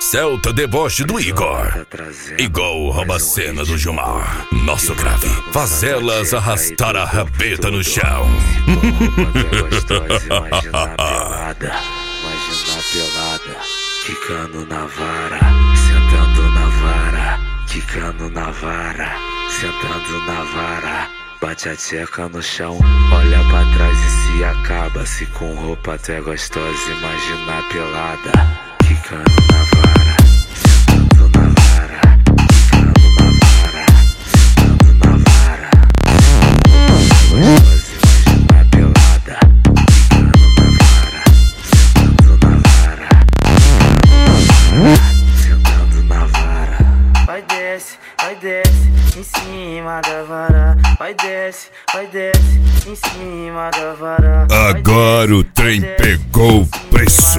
Celta deboche do Igor. Igual rouba a cena do Gilmar. Nosso grave faz elas arrastar a rabeta no chão. Imagina pelada, quicando na vara, sentando na vara, quicando na vara, sentando na vara. Bate a tcheca no chão, olha pra trás e se acaba. Se com roupa tu é gostosa, imagina pelada, quicando na vara, sentando na vara, quicando na vara, sentando na vara. Gostosa, imagina pelada, quicando na vara, sentando na vara, sentando na vara. Vai desce em cima da vara. Vai desce em cima da vara. Agora o trem pegou o preço.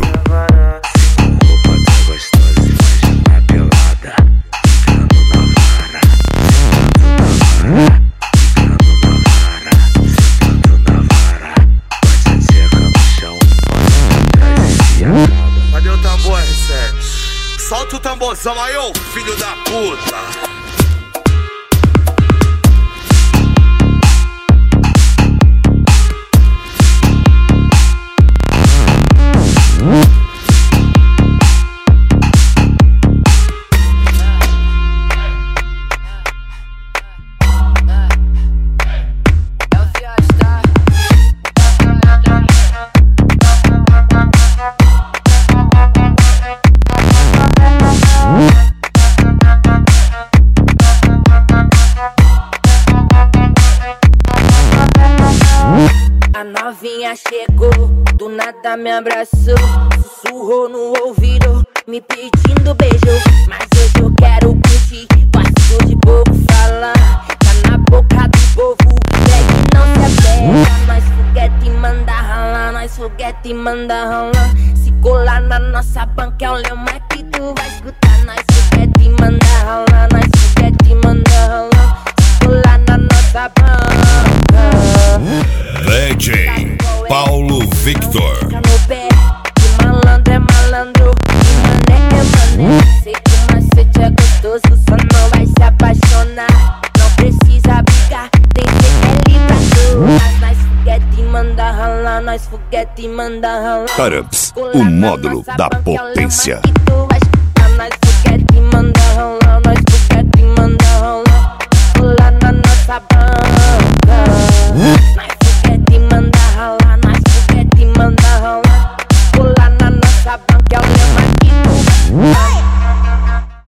Cadê o tambor, R7? Solta o tamborzão aí, ô filho da puta! A novinha chegou, do nada me abraçou, sussurrou no ouvido, me pedindo beijo. Mas hoje eu quero curtir, gosto de pouco falar. Tá na boca do povo, segue não se apega. Nós foguete manda ralar, nós foguete manda ralar. Se colar na nossa banca é o lema que tu vai escutar. Nós foguete manda ralar, nós foguete manda ralar. Se colar na nossa banca. DJ Paulo Victor. Fica no pé, que malandro é malandro, que mané é mané. Sei que o macete é gostoso, só não vai se apaixonar. Não precisa brigar, tem CL pra tu. Nós foguete manda ralar, nós foguete manda ralar. Carams, o módulo da potência.